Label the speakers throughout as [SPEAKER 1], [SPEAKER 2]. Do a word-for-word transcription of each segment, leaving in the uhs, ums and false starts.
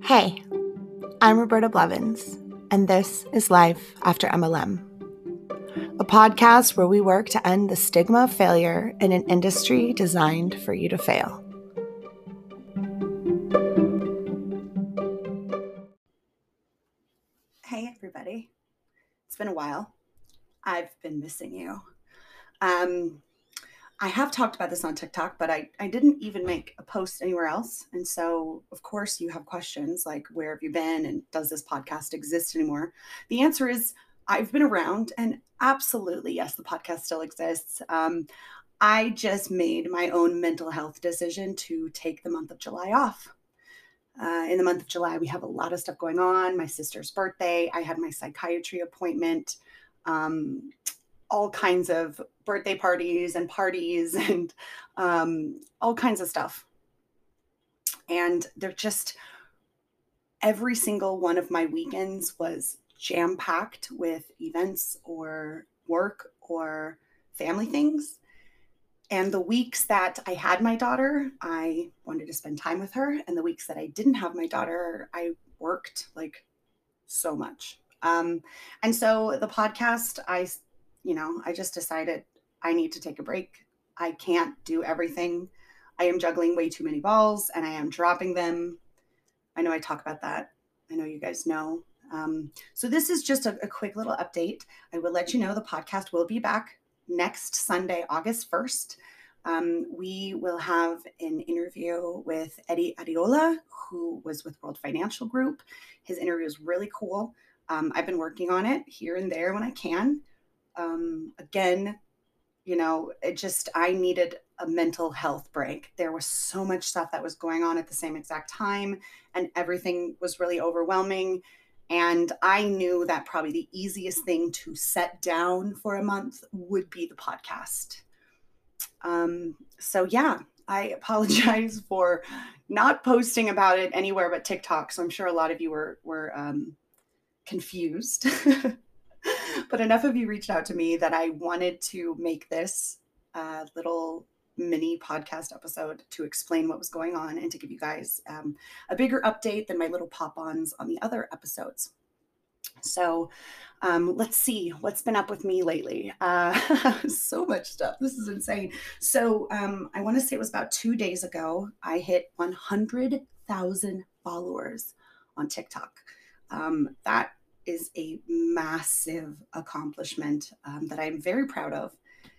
[SPEAKER 1] Hey, I'm Roberta Blevins, and this is Life After M L M, a podcast where we work to end the stigma of failure in an industry designed for you to fail. Hey, everybody. It's been a while. I've been missing you. Um, I have talked about this on TikTok, but I, I didn't even make a post anywhere else. And so, of course, you have questions like, where have you been? And does this podcast exist anymore? The answer is, I've been around, and absolutely, yes, the podcast still exists. Um, I just made my own mental health decision to take the month of July off. Uh, in the month of July, we have a lot of stuff going on. My sister's birthday. I had my psychiatry appointment. Um, all kinds of birthday parties and parties and um, all kinds of stuff. And they're just, every single one of my weekends was jam-packed with events or work or family things. And the weeks that I had my daughter, I wanted to spend time with her. And the weeks that I didn't have my daughter, I worked like so much. Um, and so the podcast, I you know, I just decided I need to take a break. I can't do everything. I am juggling way too many balls and I am dropping them. I know I talk about that. I know you guys know. Um, so this is just a, a quick little update. I will let you know the podcast will be back next Sunday, August first. Um, we will have an interview with Eddie Ariola, who was with World Financial Group. His interview is really cool. Um, I've been working on it here and there when I can. Um, again, you know, it just, I needed a mental health break. There was so much stuff that was going on at the same exact time, and everything was really overwhelming. And I knew that probably the easiest thing to set down for a month would be the podcast. Um, so yeah, I apologize for not posting about it anywhere but TikTok. So I'm sure a lot of you were, were, um, confused. But enough of you reached out to me that I wanted to make this uh, little mini podcast episode to explain what was going on and to give you guys um, a bigger update than my little pop-ons on the other episodes. So um, let's see what's been up with me lately. Uh, so much stuff. This is insane. So um, I want to say it was about two days ago, I hit one hundred thousand followers on TikTok. Um, that is a massive accomplishment um, that I'm very proud of.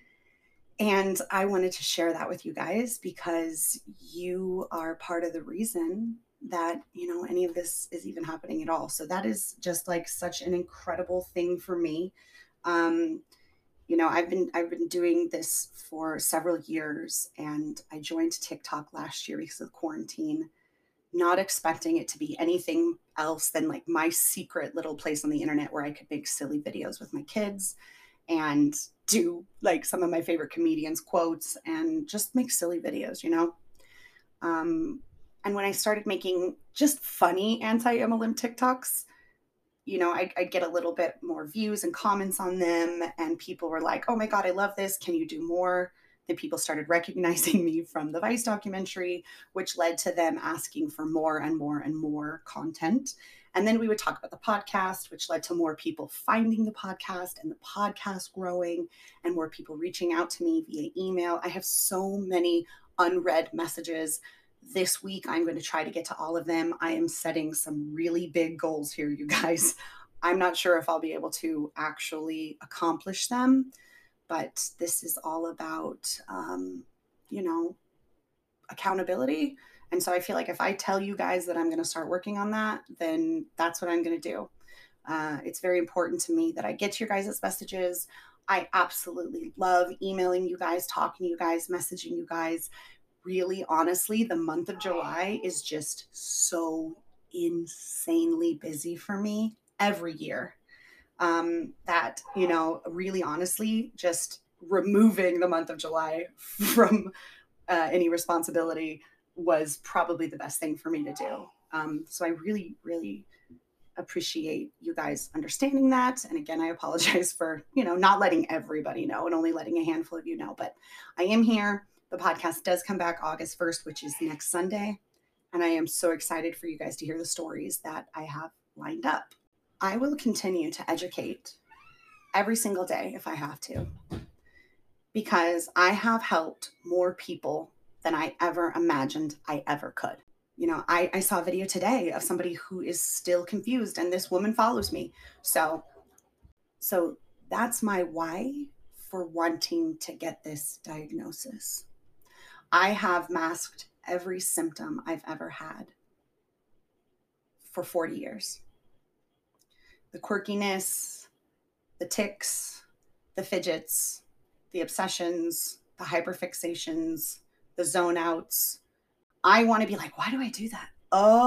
[SPEAKER 1] And I wanted to share that with you guys because you are part of the reason that, you know, any of this is even happening at all. So that is just like such an incredible thing for me. Um, you know, I've been, I've been doing this for several years, and I joined TikTok last year because of quarantine, not expecting it to be anything else than like my secret little place on the internet where I could make silly videos with my kids and do like some of my favorite comedians' quotes and just make silly videos, you know? Um, and when I started making just funny anti-M L M TikToks, you know, I'd, I'd get a little bit more views and comments on them. And people were like, oh my God, I love this. Can you do more? Then people started recognizing me from the Vice documentary, which led to them asking for more and more and more content. And then we would talk about the podcast, which led to more people finding the podcast and the podcast growing and more people reaching out to me via email. I have so many unread messages. This week, I'm going to try to get to all of them. I am setting some really big goals here, you guys. I'm not sure if I'll be able to actually accomplish them, but this is all about, um, you know, accountability. And so I feel like if I tell you guys that I'm going to start working on that, then that's what I'm going to do. Uh, it's very important to me that I get to your guys' messages. I absolutely love emailing you guys, talking to you guys, messaging you guys. Really, honestly, the month of July is just so insanely busy for me every year. Um, that, you know, really honestly, just removing the month of July from uh, any responsibility was probably the best thing for me to do. Um, so I really, really appreciate you guys understanding that. And again, I apologize for, you know, not letting everybody know and only letting a handful of you know, but I am here. The podcast does come back August first, which is next Sunday. And I am so excited for you guys to hear the stories that I have lined up. I will continue to educate every single day if I have to, because I have helped more people than I ever imagined I ever could. You know, I, I saw a video today of somebody who is still confused, and this woman follows me. So, so that's my why for wanting to get this diagnosis. I have masked every symptom I've ever had for forty years. The quirkiness, the tics, the fidgets, the obsessions, the hyperfixations, the zone outs. I want to be like, why do I do that?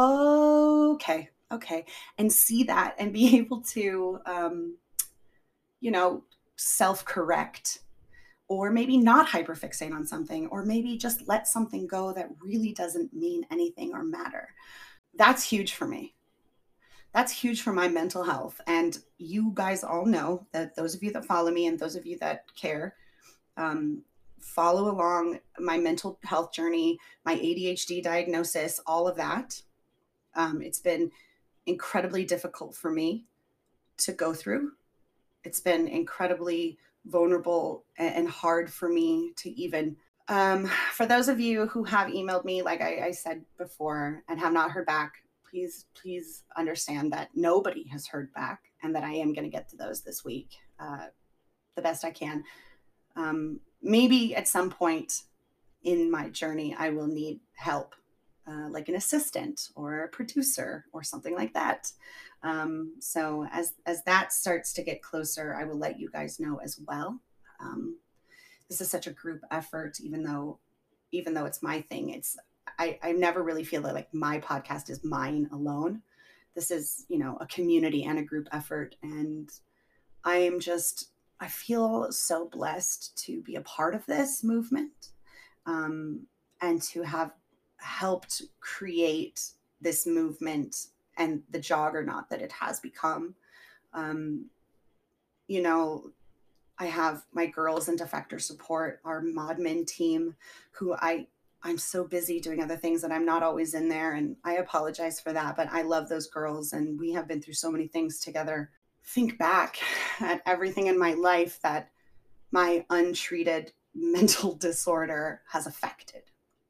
[SPEAKER 1] Okay, okay. And see that and be able to, um, you know, self-correct, or maybe not hyperfixate on something, or maybe just let something go that really doesn't mean anything or matter. That's huge for me. That's huge for my mental health. And you guys all know that, those of you that follow me and those of you that care, um, follow along my mental health journey, my A D H D diagnosis, all of that. Um, it's been incredibly difficult for me to go through. It's been incredibly vulnerable and hard for me to even, um, for those of you who have emailed me, like I, I said before, and have not heard back, please, please understand that nobody has heard back, and that I am going to get to those this week, uh, the best I can. Um, maybe at some point in my journey, I will need help, uh, like an assistant or a producer or something like that. Um, so as, as that starts to get closer, I will let you guys know as well. Um, this is such a group effort, even though, even though it's my thing, it's, I, I never really feel that like my podcast is mine alone. This is, you know, a community and a group effort. And I am just, I feel so blessed to be a part of this movement, um, and to have helped create this movement and the juggernaut that it has become. Um, you know, I have my girls in Defector Support, our Modmin team, who I, I'm so busy doing other things that I'm not always in there. And I apologize for that, but I love those girls and we have been through so many things together. Think back at everything in my life that my untreated mental disorder has affected.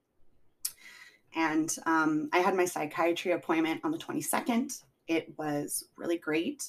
[SPEAKER 1] And um, I had my psychiatry appointment on the twenty-second. It was really great.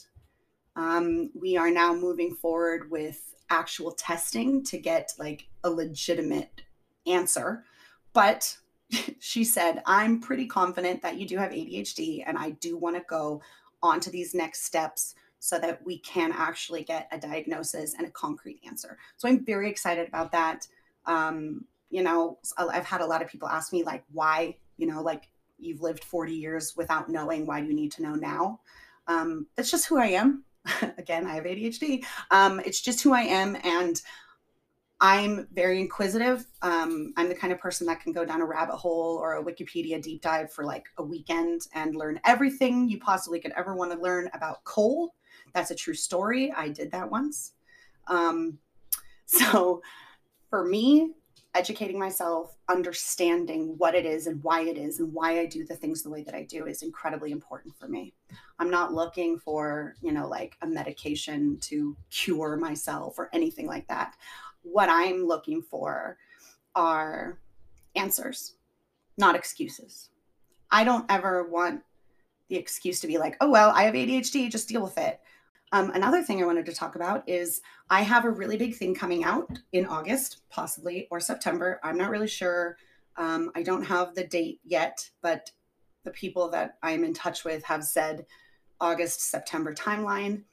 [SPEAKER 1] Um, we are now moving forward with actual testing to get like a legitimate answer. But she said, I'm pretty confident that you do have A D H D, and I do want to go on to these next steps so that we can actually get a diagnosis and a concrete answer. So I'm very excited about that. Um, you know, I've had a lot of people ask me like, why, you know, like you've lived forty years without knowing, why do you need to know now? Um, that's just who I am. Again, I have A D H D. Um, it's just who I am. And I'm very inquisitive. Um, I'm the kind of person that can go down a rabbit hole or a Wikipedia deep dive for like a weekend and learn everything you possibly could ever want to learn about coal. That's a true story. I did that once. Um, so for me, educating myself, understanding what it is and why it is and why I do the things the way that I do is incredibly important for me. I'm not looking for, you know, like a medication to cure myself or anything like that. What I'm looking for are answers, not excuses. I don't ever want the excuse to be like, oh, well, I have A D H D, just deal with it. Um, another thing I wanted to talk about is I have a really big thing coming out in August, possibly, or September. I'm not really sure. Um, I don't have the date yet, but the people that I'm in touch with have said August, September timeline.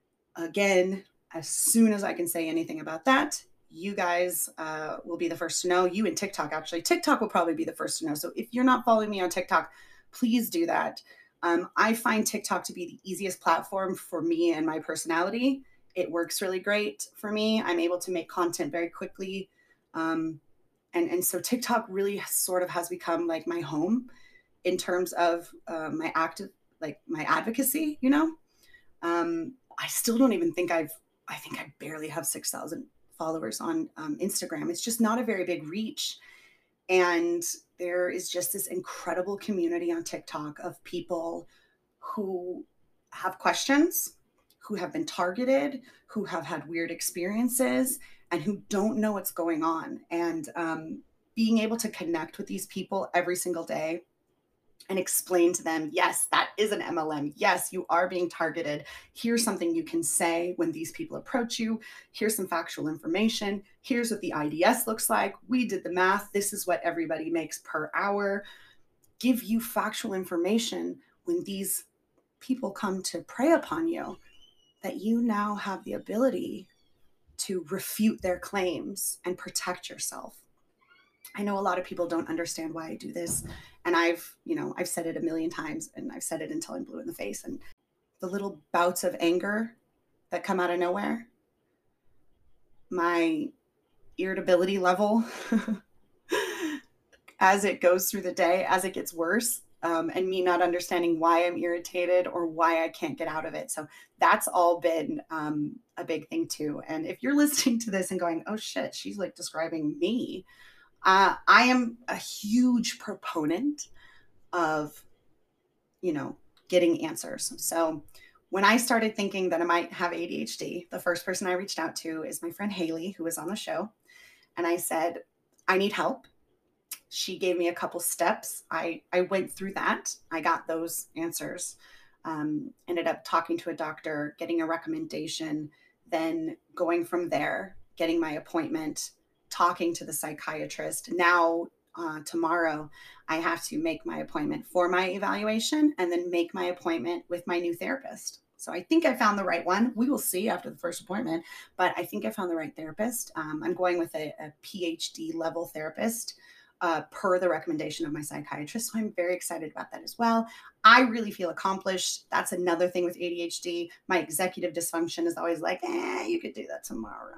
[SPEAKER 1] Again, as soon as I can say anything about that, you guys uh, will be the first to know. You and TikTok, actually. TikTok will probably be the first to know. So if you're not following me on TikTok, please do that. Um, I find TikTok to be the easiest platform for me and my personality. It works really great for me. I'm able to make content very quickly. Um, and, and so TikTok really sort of has become like my home in terms of uh, my active, like my advocacy, you know? Um, I still don't even think I've, I think I barely have six thousand followers on um, Instagram. It's just not a very big reach. And there is just this incredible community on TikTok of people who have questions, who have been targeted, who have had weird experiences, and who don't know what's going on. And um, being able to connect with these people every single day and explain to them, yes, that is an M L M. Yes, you are being targeted. Here's something you can say when these people approach you. Here's some factual information. Here's what the I D S looks like. We did the math. This is what everybody makes per hour. Give you factual information when these people come to prey upon you, that you now have the ability to refute their claims and protect yourself. I know a lot of people don't understand why I do this. And I've, you know, I've said it a million times, and I've said it until I'm blue in the face. And the little bouts of anger that come out of nowhere, my irritability level as it goes through the day, as it gets worse, um, and me not understanding why I'm irritated or why I can't get out of it. So that's all been um, a big thing too. And if you're listening to this and going, oh shit, she's like describing me, Uh, I am a huge proponent of, you know, getting answers. So when I started thinking that I might have A D H D, the first person I reached out to is my friend Haley, who was on the show. And I said, I need help. She gave me a couple steps. I, I went through that. I got those answers. Um, ended up talking to a doctor, getting a recommendation, then going from there, getting my appointment, talking to the psychiatrist. Now, uh, tomorrow, I have to make my appointment for my evaluation and then make my appointment with my new therapist. So I think I found the right one. We will see after the first appointment, but I think I found the right therapist. Um, I'm going with a, a P H D level therapist uh, per the recommendation of my psychiatrist. So I'm very excited about that as well. I really feel accomplished. That's another thing with A D H D. My executive dysfunction is always like, eh, you could do that tomorrow.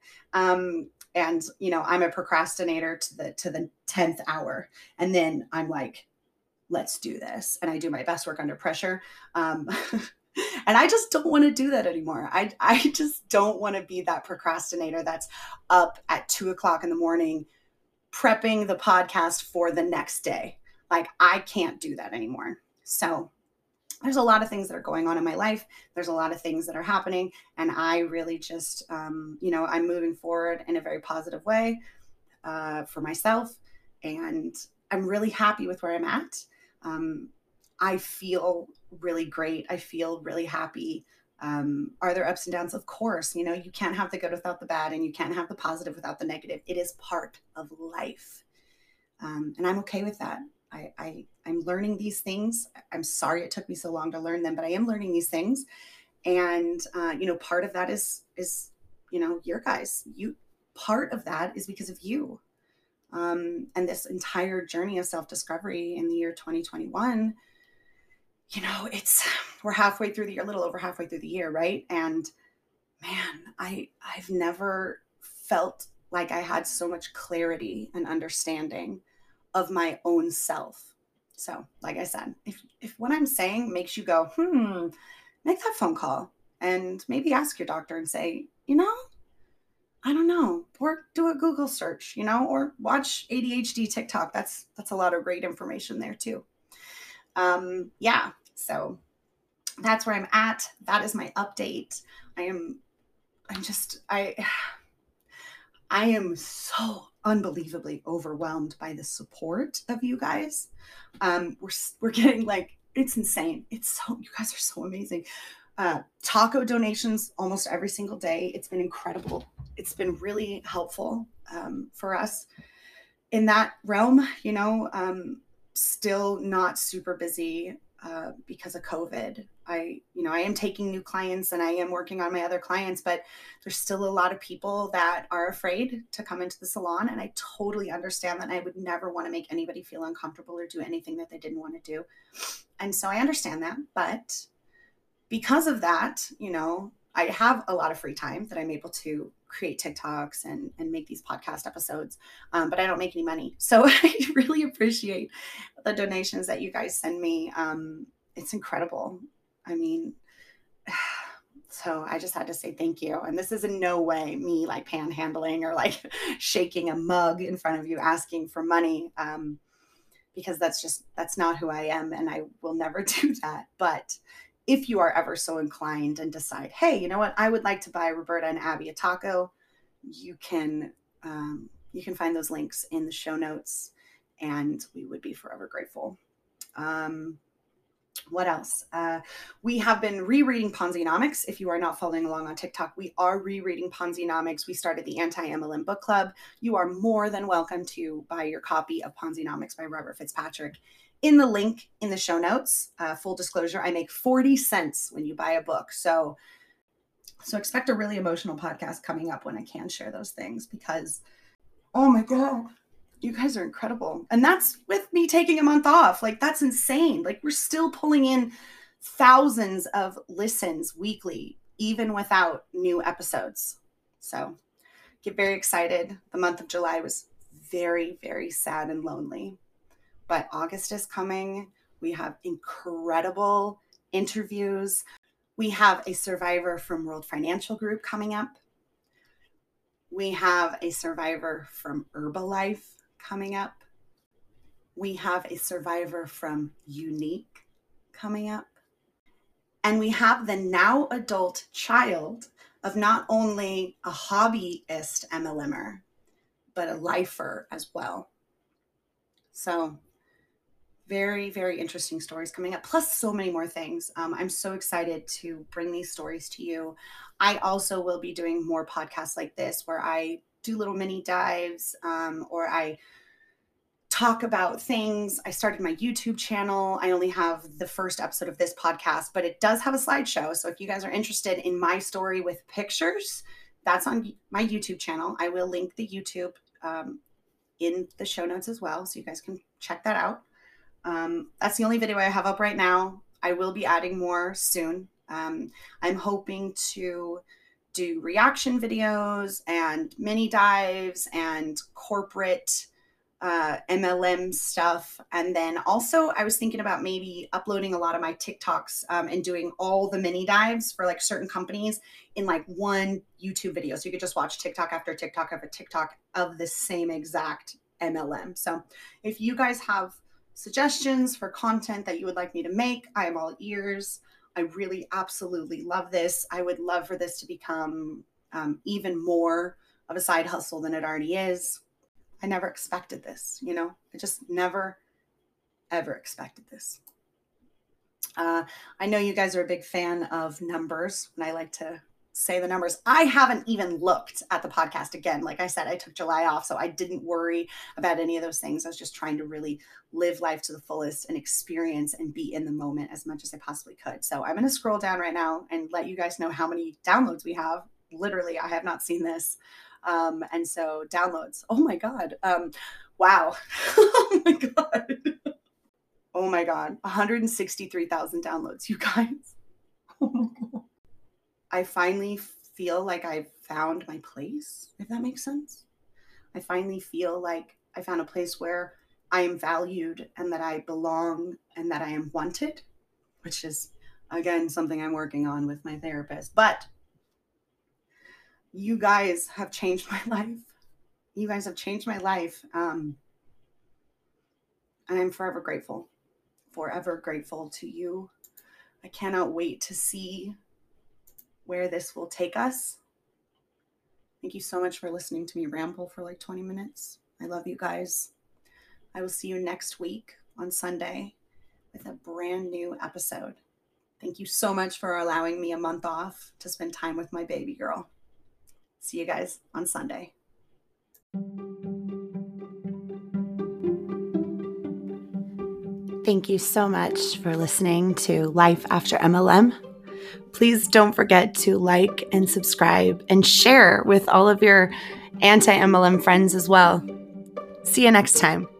[SPEAKER 1] Um, And, you know, I'm a procrastinator to the, to the tenth hour. And then I'm like, let's do this. And I do my best work under pressure. Um, and I just don't want to do that anymore. I, I just don't want to be that procrastinator that's up at two o'clock in the morning, prepping the podcast for the next day. Like, I can't do that anymore. So there's a lot of things that are going on in my life. There's a lot of things that are happening. And I really just, um, you know, I'm moving forward in a very positive way uh, for myself. And I'm really happy with where I'm at. Um, I feel really great. I feel really happy. Um, are there ups and downs? Of course. You know, you can't have the good without the bad, and you can't have the positive without the negative. It is part of life. Um, and I'm okay with that. I, I, I'm learning these things. I'm sorry it took me so long to learn them, but I am learning these things. And, uh, you know, part of that is, is, you know, your guys, you, part of that is because of you. Um, and this entire journey of self-discovery in the year twenty twenty-one, you know, it's, we're halfway through the year, a little over halfway through the year. Right. And man, I, I've never felt like I had so much clarity and understanding of my own self. So like I said, if, if what I'm saying makes you go, hmm, make that phone call and maybe ask your doctor and say, you know, I don't know, or do a Google search, you know, or watch A D H D TikTok. That's, that's a lot of great information there too. Um, yeah. So that's where I'm at. That is my update. I am, I'm just, I, I am so unbelievably overwhelmed by the support of you guys. Um, we're, we're getting like, it's insane. It's so, you guys are so amazing. Uh, taco donations almost every single day. It's been incredible. It's been really helpful um, for us in that realm, you know, um, still not super busy uh, because of COVID. I, you know, I am taking new clients and I am working on my other clients, but there's still a lot of people that are afraid to come into the salon. And I totally understand that. And I would never want to make anybody feel uncomfortable or do anything that they didn't want to do. And so I understand that. But because of that, you know, I have a lot of free time that I'm able to create TikToks and, and make these podcast episodes, um, but I don't make any money. So I really appreciate the donations that you guys send me. Um, it's incredible. I mean, So I just had to say thank you. And this is in no way me like panhandling or like shaking a mug in front of you asking for money, um, because that's just, that's not who I am. And I will never do that. But if you are ever so inclined and decide, hey, you know what, I would like to buy Roberta and Abby a taco, you can, um, you can find those links in the show notes, and we would be forever grateful. Um, What else? Uh, we have been rereading Ponzinomics. If you are not following along on TikTok, we are rereading Ponzinomics. We started the Anti-M L M Book Club. You are more than welcome to buy your copy of Ponzinomics by Robert Fitzpatrick in the link in the show notes. Uh, full disclosure, I make forty cents when you buy a book. So, so expect a really emotional podcast coming up when I can share those things, because, oh my God, you guys are incredible. And that's with me taking a month off. Like, that's insane. Like, we're still pulling in thousands of listens weekly, even without new episodes. So get very excited. The month of July was very, very sad and lonely, but August is coming. We have incredible interviews. We have a survivor from World Financial Group coming up. We have a survivor from Herbalife coming up. We have a survivor from Unique coming up. And we have the now adult child of not only a hobbyist M L M er, but a lifer as well. So very, very interesting stories coming up, plus so many more things. Um, I'm so excited to bring these stories to you. I also will be doing more podcasts like this where I do little mini dives, um, or I talk about things. I started my YouTube channel. I only have the first episode of this podcast, but it does have a slideshow. So if you guys are interested in my story with pictures, that's on my YouTube channel. I will link the YouTube um, in the show notes as well, so you guys can check that out. Um, that's the only video I have up right now. I will be adding more soon. Um, I'm hoping to do reaction videos and mini dives and corporate uh, M L M stuff. And then also I was thinking about maybe uploading a lot of my TikToks um, and doing all the mini dives for like certain companies in like one YouTube video. So you could just watch TikTok after TikTok after TikTok of the same exact M L M. So if you guys have suggestions for content that you would like me to make, I am all ears. I really absolutely love this. I would love for this to become um, even more of a side hustle than it already is. I never expected this, you know, I just never, ever expected this. Uh, I know you guys are a big fan of numbers, and I like to say the numbers. I haven't even looked at the podcast again. Like I said, I took July off, so I didn't worry about any of those things. I was just trying to really live life to the fullest and experience and be in the moment as much as I possibly could. So I'm going to scroll down right now and let you guys know how many downloads we have. Literally, I have not seen this. Um, and so downloads, oh my God. Um, wow. Oh my God. Oh my God. one hundred sixty-three thousand downloads, you guys. Oh my God. I finally feel like I've found my place, if that makes sense. I finally feel like I found a place where I am valued and that I belong and that I am wanted, which is, again, something I'm working on with my therapist. But you guys have changed my life. You guys have changed my life. Um, and I'm forever grateful, forever grateful to you. I cannot wait to see where this will take us. Thank you so much for listening to me ramble for like twenty minutes. I love you guys. I will see you next week on Sunday with a brand new episode. Thank you so much for allowing me a month off to spend time with my baby girl. See you guys on Sunday. Thank you so much for listening to Life After M L M. Please don't forget to like and subscribe and share with all of your anti-M L M friends as well. See you next time.